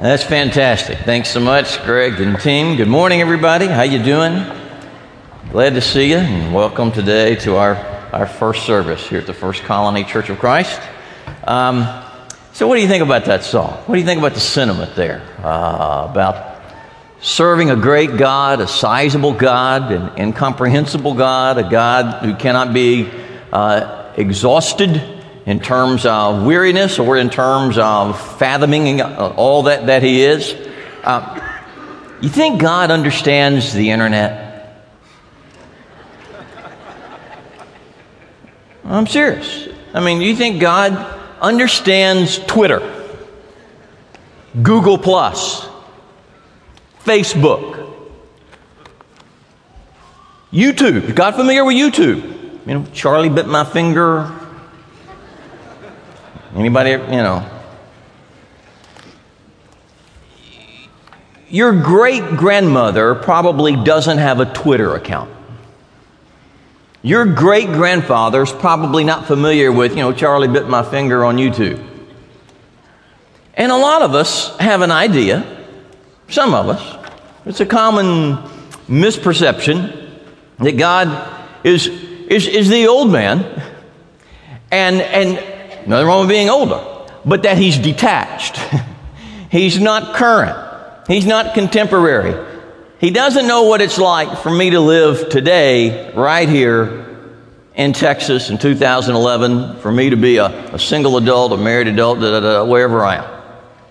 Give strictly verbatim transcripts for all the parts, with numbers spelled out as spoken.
That's fantastic. Thanks so much, Greg and team. Good morning, everybody. How you doing? Glad to see you, and welcome today to our, our first service here at the First Colony Church of Christ. Um, so what do you think about that song? What do you think about the sentiment there? Uh, about serving a great God, a sizable God, an incomprehensible God, a God who cannot be uh, exhausted in terms of weariness or in terms of fathoming all that, that He is. Uh, you think God understands the internet? I'm serious. I mean, you think God understands Twitter, Google Plus, Facebook, YouTube? Is God familiar with YouTube? You know, Charlie bit my finger. Anybody, you know? Your great-grandmother probably doesn't have a Twitter account. Your great-grandfather's probably not familiar with, you know, Charlie bit my finger on YouTube. And a lot of us have an idea, some of us, it's a common misperception that God is, is, is the old man, and, and nothing wrong with being older, but that He's detached. He's not current. He's not contemporary. He doesn't know what it's like for me to live today right here in Texas in two thousand eleven, for me to be a, a single adult, a married adult, da, da, da, wherever I am.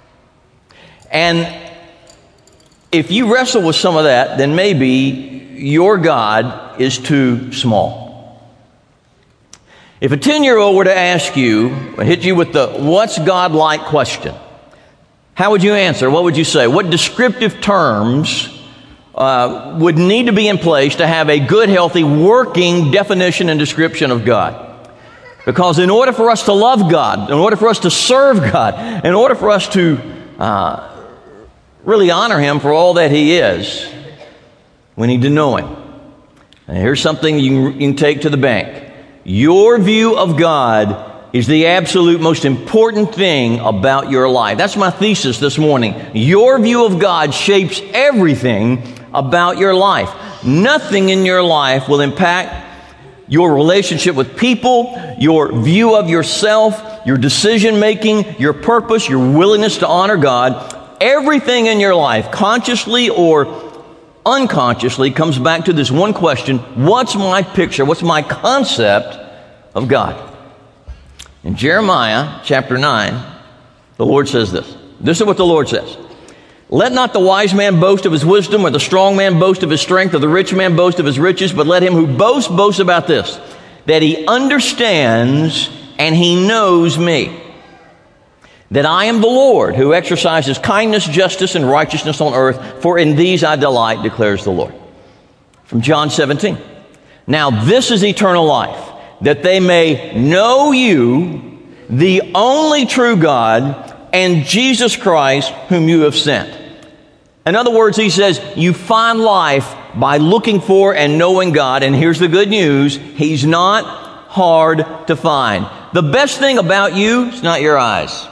And if you wrestle with some of that, then maybe your God is too small. If a ten-year-old were to ask you, hit you with the "what's God like" question, how would you answer? What would you say? What descriptive terms uh, would need to be in place to have a good, healthy, working definition and description of God? Because in order for us to love God, in order for us to serve God, in order for us to uh, really honor Him for all that He is, we need to know Him. And here's something you can, you can take to the bank. Your view of God is the absolute most important thing about your life. That's my thesis this morning. Your view of God shapes everything about your life. Nothing in your life will impact your relationship with people, your view of yourself, your decision making, your purpose, your willingness to honor God. Everything in your life, consciously or unconsciously, comes back to this one question: what's my picture, what's my concept of God? In Jeremiah chapter nine, the Lord says this. This is what the Lord says. Let not the wise man boast of his wisdom, or the strong man boast of his strength, or the rich man boast of his riches, but let him who boasts boast about this, that he understands and he knows me, that I am the Lord who exercises kindness, justice, and righteousness on earth, for in these I delight, declares the Lord. From John seventeen. Now this is eternal life, that they may know you, the only true God, and Jesus Christ, whom you have sent. In other words, he says, you find life by looking for and knowing God. And here's the good news: He's not hard to find. The best thing about you is not your eyes.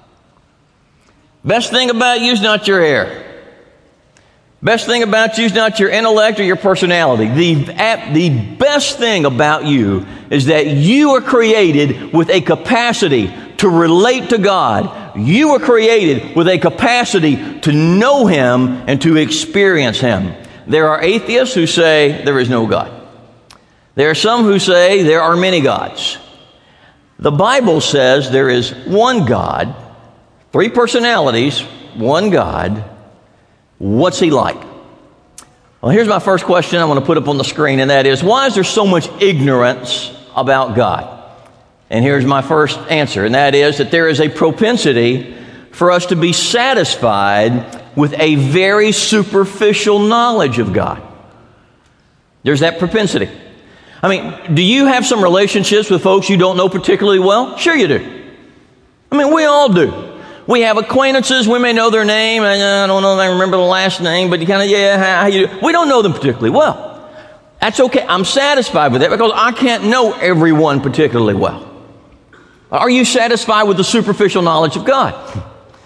Best thing about you is not your hair. Best thing about you is not your intellect or your personality. The, the best thing about you is that you are created with a capacity to relate to God. You were created with a capacity to know Him and to experience Him. There are atheists who say there is no God. There are some who say there are many gods. The Bible says there is one God, three personalities, one God. What's He like? Well, here's my first question I want to put up on the screen, and that is, why is there so much ignorance about God? And here's my first answer, and that is that there is a propensity for us to be satisfied with a very superficial knowledge of God. There's that propensity. I mean, do you have some relationships with folks you don't know particularly well? Sure you do. I mean, we all do. We have acquaintances. We may know their name. I, I don't know if I remember the last name, but you kind of, yeah, how, how you do? We don't know them particularly well. That's okay. I'm satisfied with that because I can't know everyone particularly well. Are you satisfied with the superficial knowledge of God?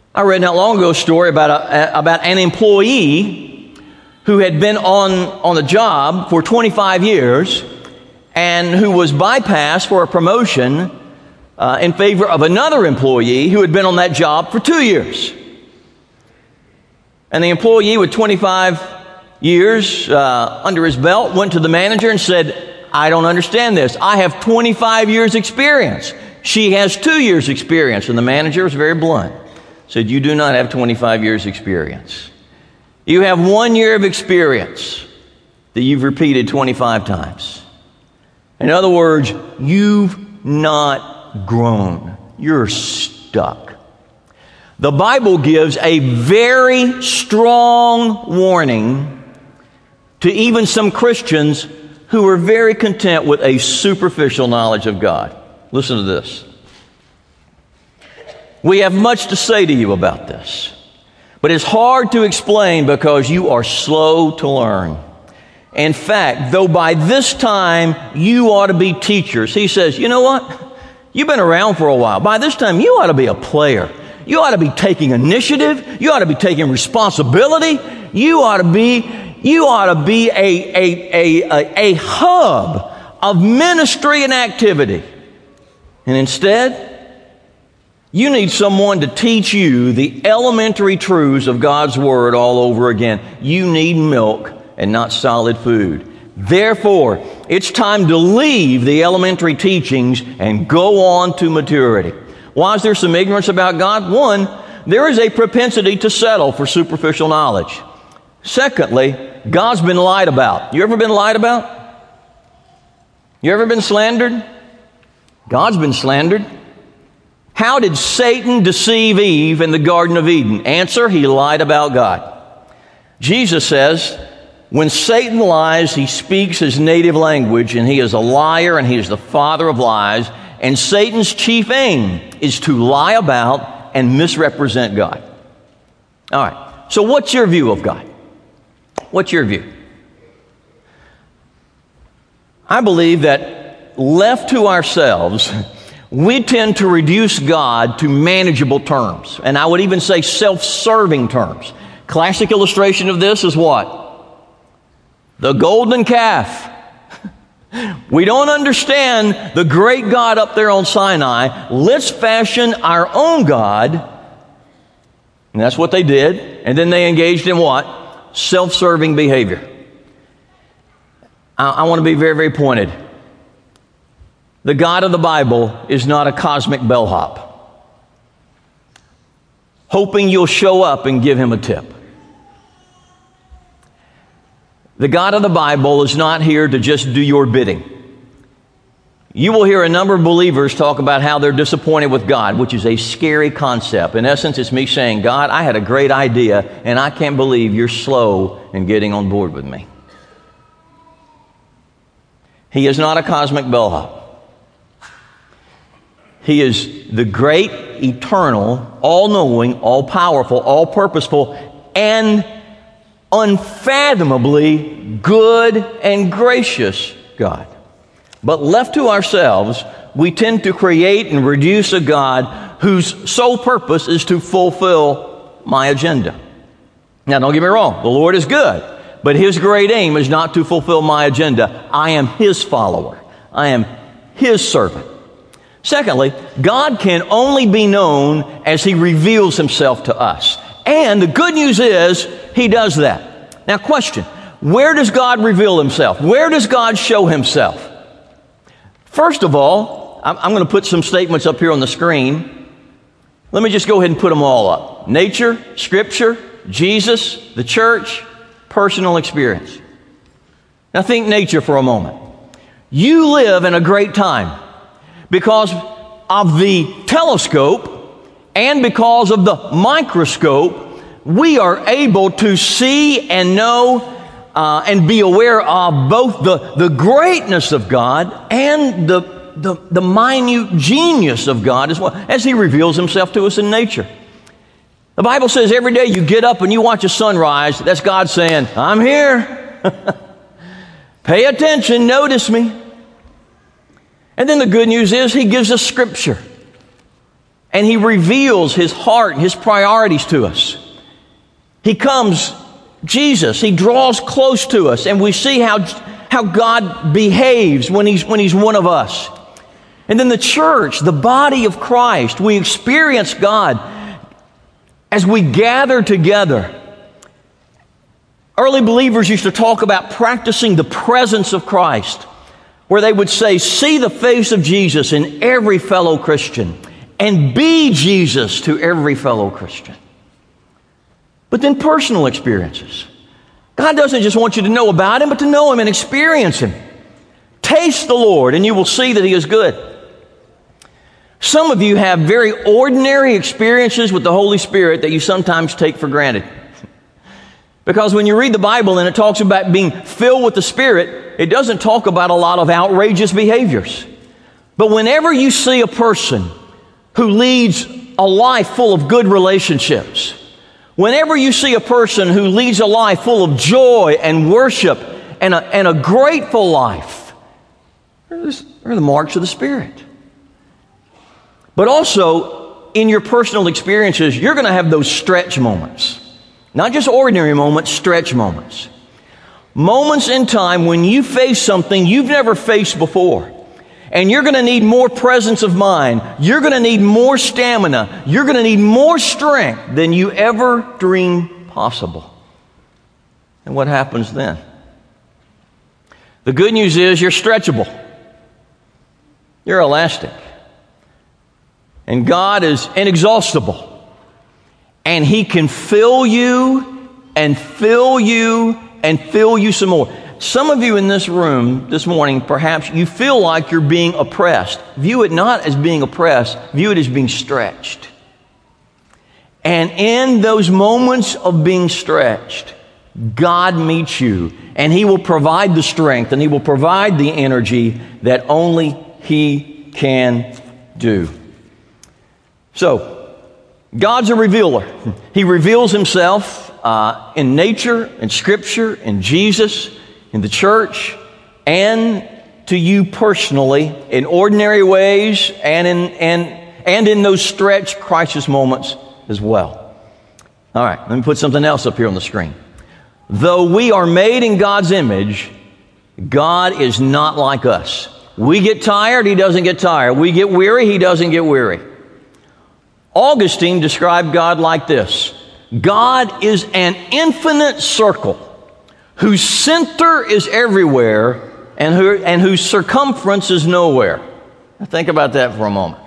I read not long ago a story about, a, about an employee who had been on, on the job for twenty-five years and who was bypassed for a promotion uh, in favor of another employee who had been on that job for two years. And the employee with twenty-five years uh, under his belt went to the manager and said, I don't understand this. I have twenty-five years experience. She has two years experience. And the manager was very blunt. Said, you do not have twenty-five years experience. You have one year of experience that you've repeated twenty-five times. In other words, you've not grown. You're stuck. The Bible gives a very strong warning to even some Christians who are very content with a superficial knowledge of God. Listen to this. We have much to say to you about this, but it's hard to explain because you are slow to learn. In fact, though by this time you ought to be teachers, he says, you know what? You've been around for a while. By this time you ought to be a player. You ought to be taking initiative. You ought to be taking responsibility. You ought to be, you ought to be a, a, a, a, a hub of ministry and activity. And instead, you need someone to teach you the elementary truths of God's Word all over again. You need milk and not solid food. Therefore, it's time to leave the elementary teachings and go on to maturity. Why is there some ignorance about God? One, there is a propensity to settle for superficial knowledge. Secondly, God's been lied about. You ever been lied about? You ever been slandered? God's been slandered. How did Satan deceive Eve in the Garden of Eden? Answer, he lied about God. Jesus says, when Satan lies, he speaks his native language, and he is a liar, and he is the father of lies. And Satan's chief aim is to lie about and misrepresent God. All right, so what's your view of God? What's your view? I believe that left to ourselves, we tend to reduce God to manageable terms. And I would even say self-serving terms. Classic illustration of this is what? The golden calf. We don't understand the great God up there on Sinai. Let's fashion our own God. And that's what they did. And then they engaged in what? Self-serving behavior. I, I want to be very, very pointed. The God of the Bible is not a cosmic bellhop, hoping you'll show up and give him a tip. The God of the Bible is not here to just do your bidding. You will hear a number of believers talk about how they're disappointed with God, which is a scary concept. In essence, it's me saying, God, I had a great idea, and I can't believe you're slow in getting on board with me. He is not a cosmic bellhop. He is the great, eternal, all-knowing, all-powerful, all-purposeful, and unfathomably good and gracious God. But left to ourselves, we tend to create and reduce a God whose sole purpose is to fulfill my agenda. Now, don't get me wrong. The Lord is good, but his great aim is not to fulfill my agenda. I am his follower. I am his servant. Secondly, God can only be known as he reveals himself to us. And the good news is, he does that. Now, question, where does God reveal himself? Where does God show himself? First of all, I'm going to put some statements up here on the screen. Let me just go ahead and put them all up. Nature, Scripture, Jesus, the church, personal experience. Now think nature for a moment. You live in a great time because of the telescope and because of the microscope. We are able to see and know uh, and be aware of both the, the greatness of God and the, the, the minute genius of God as well, as he reveals himself to us in nature. The Bible says every day you get up and you watch a sunrise, that's God saying, I'm here. Pay attention, notice me. And then the good news is he gives us Scripture. and He reveals His heart and His priorities to us. He comes, Jesus, He draws close to us, and we see how, how God behaves when he's, when He's one of us. And then the church, the body of Christ, we experience God as we gather together. Early believers used to talk about practicing the presence of Christ, where they would say, see the face of Jesus in every fellow Christian, and be Jesus to every fellow Christian. But then personal experiences. God doesn't just want you to know about Him, but to know Him and experience Him. Taste the Lord, and you will see that He is good. Some of you have very ordinary experiences with the Holy Spirit that you sometimes take for granted. Because when you read the Bible and it talks about being filled with the Spirit, it doesn't talk about a lot of outrageous behaviors. But whenever you see a person who leads a life full of good relationships, whenever you see a person who leads a life full of joy and worship and a, and a grateful life, they're the marks of the Spirit. But also, in your personal experiences, you're going to have those stretch moments. Not just ordinary moments, stretch moments. Moments in time when you face something you've never faced before. And you're going to need more presence of mind. You're going to need more stamina. You're going to need more strength than you ever dreamed possible. And what happens then? The good news is you're stretchable. You're elastic. And God is inexhaustible. And He can fill you and fill you and fill you some more. Some of you in this room this morning, perhaps you feel like you're being oppressed. View it not as being oppressed. View it as being stretched. And in those moments of being stretched, God meets you. And He will provide the strength and He will provide the energy that only He can do. So, God's a revealer. He reveals Himself uh, in nature, in Scripture, in Jesus, in the church, and to you personally in ordinary ways and in, and, and in those stretch crisis moments as well. All right, let me put something else up here on the screen. Though we are made in God's image, God is not like us. We get tired, He doesn't get tired. We get weary, He doesn't get weary. Augustine described God like this: God is an infinite circle whose center is everywhere and, who, and whose circumference is nowhere. Now think about that for a moment.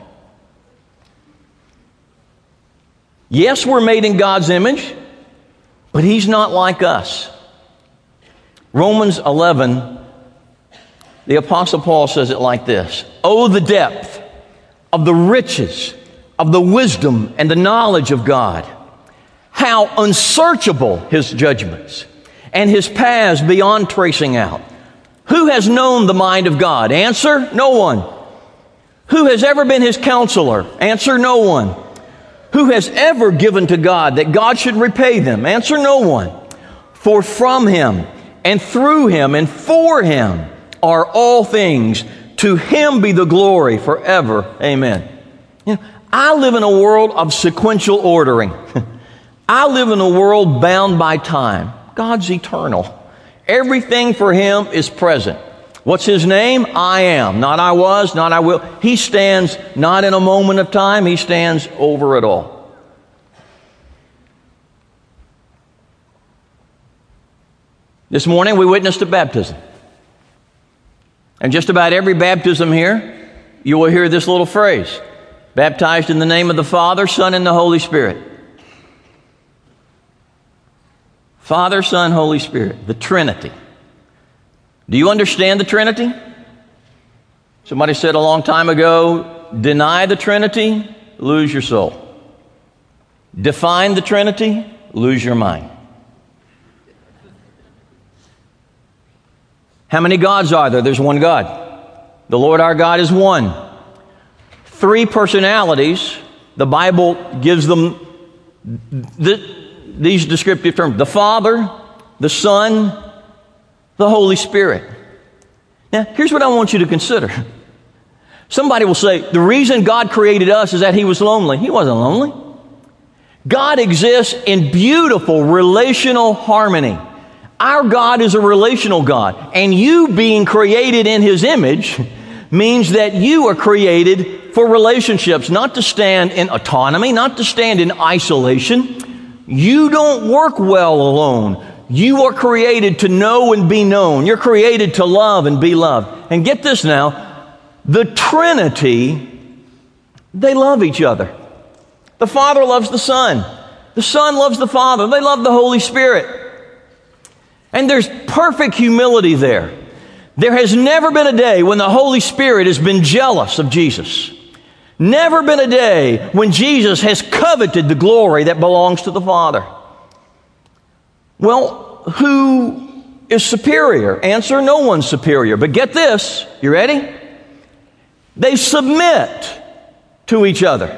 Yes, we're made in God's image, but He's not like us. Romans eleven, the Apostle Paul says it like this: oh, the depth of the riches of the wisdom and the knowledge of God. How unsearchable His judgments and His paths beyond tracing out. Who has known the mind of God? Answer, no one. Who has ever been His counselor? Answer, no one. Who has ever given to God that God should repay them? Answer, no one. For from Him and through Him and for Him are all things. To Him be the glory forever. Amen. You know, I live in a world of sequential ordering. I live in a world bound by time. God's eternal. Everything for Him is present. What's His name? I am. Not I was, not I will. He stands not in a moment of time. He stands over it all. This morning we witnessed a baptism. And just about every baptism here, you will hear this little phrase: baptized in the name of the Father, Son, and the Holy Spirit. Father, Son, Holy Spirit, the Trinity. Do you understand the Trinity? Somebody said a long time ago, deny the Trinity, lose your soul. Define the Trinity, lose your mind. How many gods are there? There's one God. The Lord our God is one. Three personalities. The Bible gives them the, these descriptive terms: the Father, the Son, the Holy Spirit. Now, here's what I want you to consider. Somebody will say, the reason God created us is that He was lonely. He wasn't lonely. God exists in beautiful relational harmony. Our God is a relational God. And you being created in His image means that you are created for relationships, not to stand in autonomy, not to stand in isolation. You don't work well alone. You are created to know and be known. You're created to love and be loved. And get this now, the Trinity, they love each other. The Father loves the Son. The Son loves the Father. They love the Holy Spirit. And there's perfect humility there. There has never been a day when the Holy Spirit has been jealous of Jesus. Never been a day when Jesus has coveted the glory that belongs to the Father. Well, who is superior? Answer, no one's superior. But get this, you ready? They submit to each other.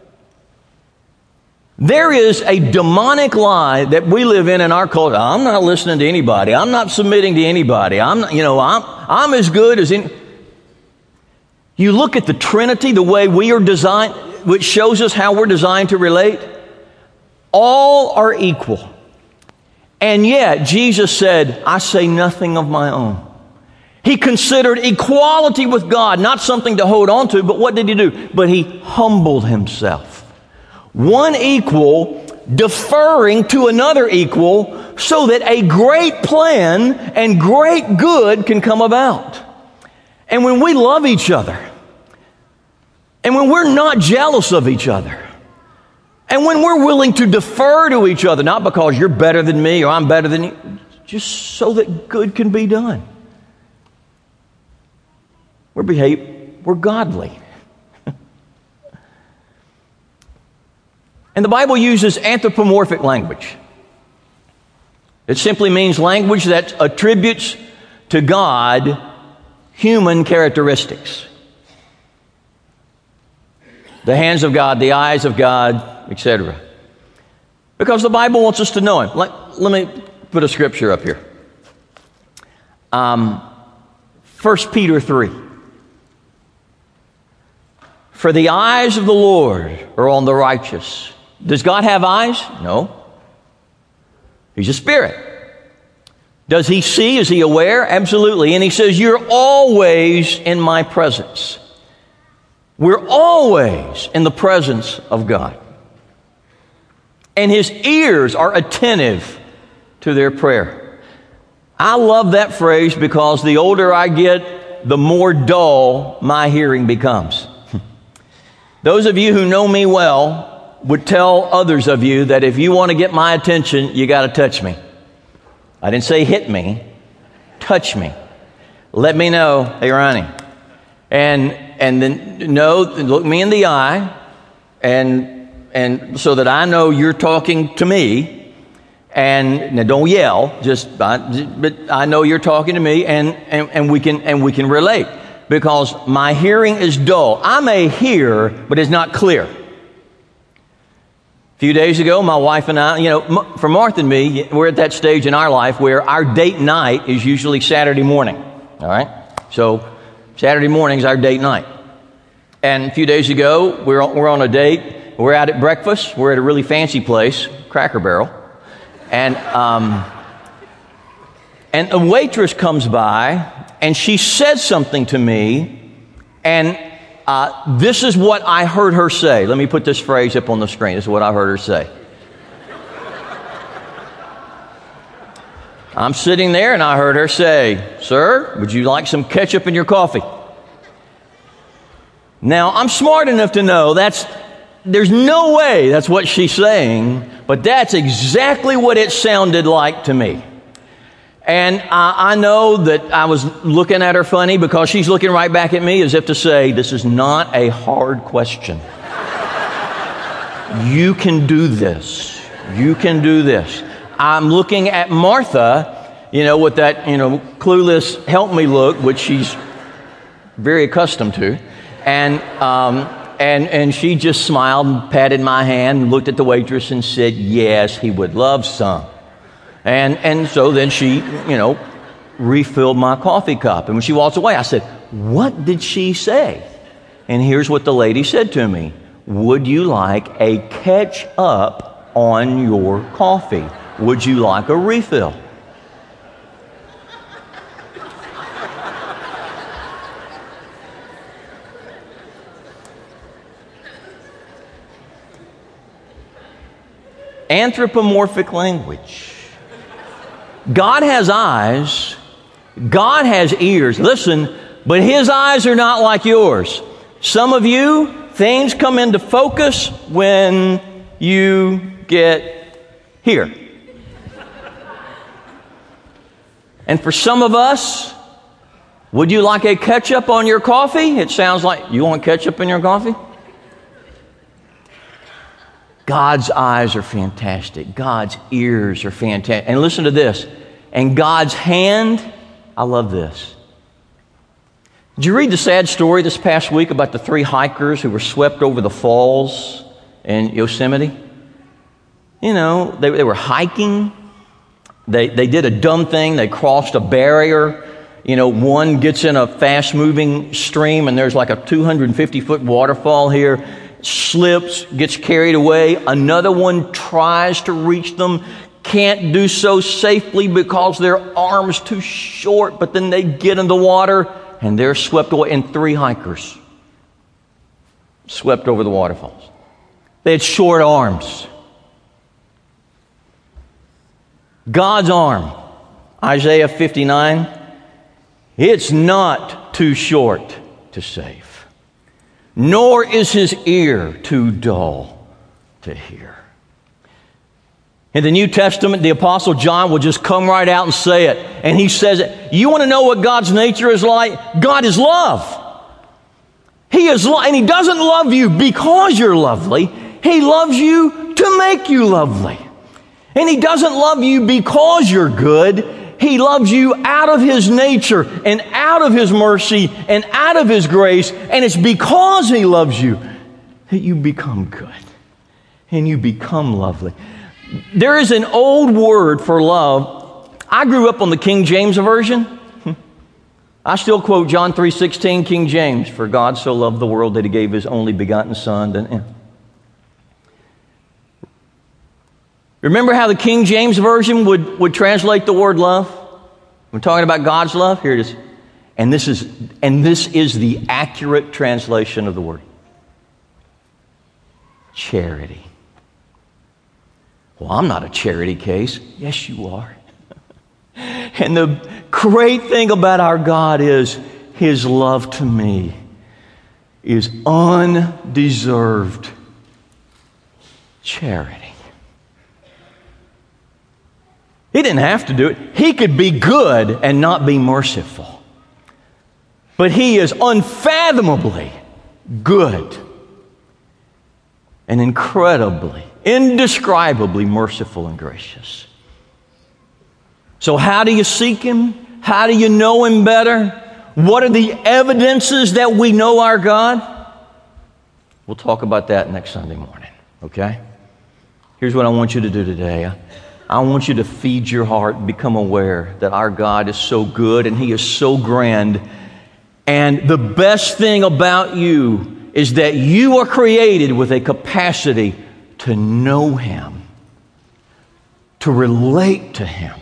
There is a demonic lie that we live in in our culture. I'm not listening to anybody. I'm not submitting to anybody. I'm not, you know, I'm, I'm as good as any. You look at the Trinity, the way we are designed, which shows us how we're designed to relate. All are equal. And yet, Jesus said, I say nothing of my own. He considered equality with God not something to hold on to, but what did He do? But He humbled Himself. One equal deferring to another equal so that a great plan and great good can come about. And when we love each other, and when we're not jealous of each other, and when we're willing to defer to each other, not because you're better than me or I'm better than you, just so that good can be done. We're behave, we're godly. And the Bible uses anthropomorphic language. It simply means language that attributes to God human characteristics. The hands of God, the eyes of God, et cetera. Because the Bible wants us to know Him. Let, let me put a scripture up here. Um, First Peter three. For the eyes of the Lord are on the righteous. Does God have eyes? No. He's a spirit. Does He see? Is He aware? Absolutely. And He says, you're always in my presence. We're always in the presence of God. And His ears are attentive to their prayer. I love that phrase because the older I get, the more dull my hearing becomes. Those of you who know me well would tell others of you that if you want to get my attention, you got to touch me. I didn't say hit me. Touch me. Let me know, hey, Ronnie. And and then know, look me in the eye, and and so that I know you're talking to me. And now don't yell, just but I know you're talking to me, and and, and we can and we can relate. Because my hearing is dull. I may hear, but it's not clear. A few days ago, my wife and I, you know, for Martha and me, we're at that stage in our life where our date night is usually Saturday morning. All right? So Saturday morning is our date night. And a few days ago, we're on, we're on a date. We're out at breakfast. We're at a really fancy place, Cracker Barrel. And, um, and a waitress comes by, and she says something to me, and uh, this is what I heard her say. Let me put this phrase up on the screen. This is what I heard her say. I'm sitting there, and I heard her say, "Sir, would you like some ketchup in your coffee?" Now, I'm smart enough to know that's there's no way that's what she's saying, but that's exactly what it sounded like to me. And I, I know that I was looking at her funny because she's looking right back at me as if to say, this is not a hard question. You can do this. You can do this. I'm looking at Martha, you know, with that, you know, clueless help me look, which she's very accustomed to. And, um, and, and she just smiled and patted my hand and looked at the waitress and said, yes, he would love some. And and so then she, you know, refilled my coffee cup. And when she walks away, I said, what did she say? And here's what the lady said to me. Would you like a catch-up on your coffee? Would you like a refill? Anthropomorphic language. God has eyes. God has ears. Listen, but His eyes are not like yours. Some of you, things come into focus when you get here. And for some of us, would you like a ketchup on your coffee? It sounds like, you want ketchup in your coffee? God's eyes are fantastic. God's ears are fantastic. And listen to this. And God's hand, I love this. Did you read the sad story this past week about the three hikers who were swept over the falls in Yosemite? You know, they, they were hiking. They, they did a dumb thing. They crossed a barrier. You know, one gets in a fast-moving stream, and there's like a two hundred fifty foot waterfall here. Slips, gets carried away. Another one tries to reach them, can't do so safely because their arm's too short, but then they get in the water and they're swept away. And three hikers swept over the waterfalls. They had short arms. God's arm, Isaiah fifty-nine, it's not too short to save. Nor is His ear too dull to hear. In the New Testament, the Apostle John will just come right out and say it. And he says it. You want to know what God's nature is like? God is love. He is love. And He doesn't love you because you're lovely. He loves you to make you lovely. And He doesn't love you because you're good. He loves you out of His nature and out of His mercy and out of His grace. And it's because He loves you that you become good and you become lovely. There is an old word for love. I grew up on the King James Version. I still quote John three sixteen, King James, for God so loved the world that He gave His only begotten Son. And remember how the King James Version would, would translate the word love? We're talking about God's love. Here it is. And this is, and this is the accurate translation of the word. Charity. Well, I'm not a charity case. Yes, you are. And the great thing about our God is His love to me is undeserved charity. He didn't have to do it. He could be good and not be merciful. But He is unfathomably good and incredibly, indescribably merciful and gracious. So how do you seek Him? How do you know Him better? What are the evidences that we know our God? We'll talk about that next Sunday morning, okay? Here's what I want you to do today. I want you to feed your heart and become aware that our God is so good and He is so grand. And the best thing about you is that you are created with a capacity to know Him, to relate to Him,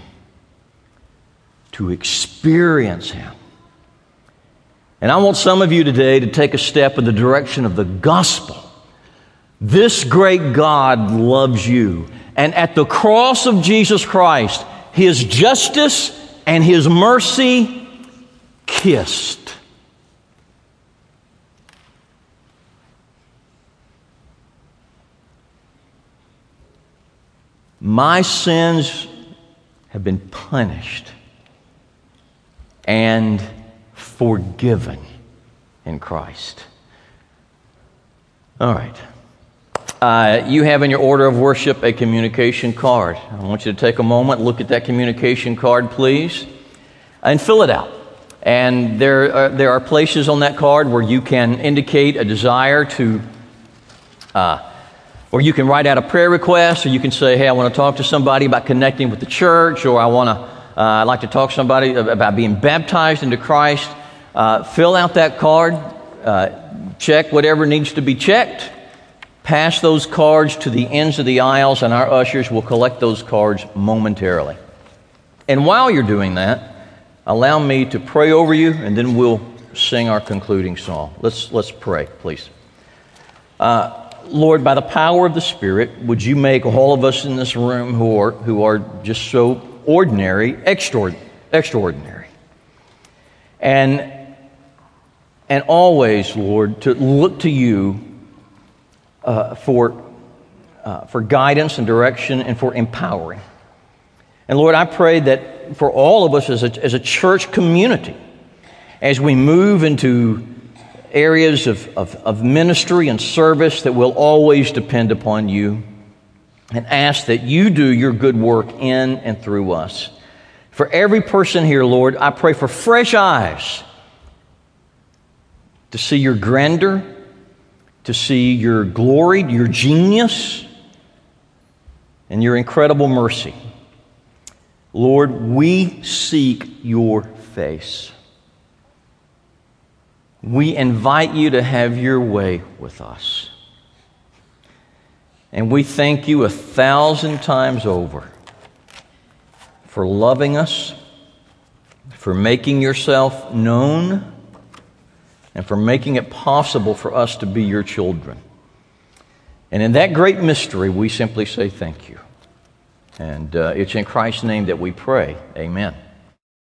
to experience Him. And I want some of you today to take a step in the direction of the gospel. This great God loves you. And at the cross of Jesus Christ, His justice and His mercy kissed. My sins have been punished and forgiven in Christ. All right. Uh, you have in your order of worship a communication card. I want you to take a moment, look at that communication card, please, and fill it out. And there are, there are places on that card where you can indicate a desire to, uh, or you can write out a prayer request, or you can say, hey, I want to talk to somebody about connecting with the church, or I want to, uh, I'd like to talk to somebody about being baptized into Christ. Uh, fill out that card. uh, check whatever needs to be checked, pass those cards to the ends of the aisles, and our ushers will collect those cards momentarily. And while you're doing that, allow me to pray over you, and then we'll sing our concluding song. Let's, let's pray, please. Uh, Lord, by the power of the Spirit, would you make all of us in this room who are, who are just so ordinary, extraordinary, extraordinary. And, and always, Lord, to look to you uh, for, uh, for guidance and direction and for empowering. And Lord, I pray that for all of us as a, as a church community, as we move into areas of, of, of ministry and service, that we'll always depend upon you and ask that you do your good work in and through us. For every person here, Lord, I pray for fresh eyes to see your grandeur, to see your glory, your genius, and your incredible mercy. Lord, we seek your face. We invite you to have your way with us. And we thank you a thousand times over for loving us, for making yourself known, and for making it possible for us to be your children. And in that great mystery, we simply say thank you. And uh, it's in Christ's name that we pray. Amen.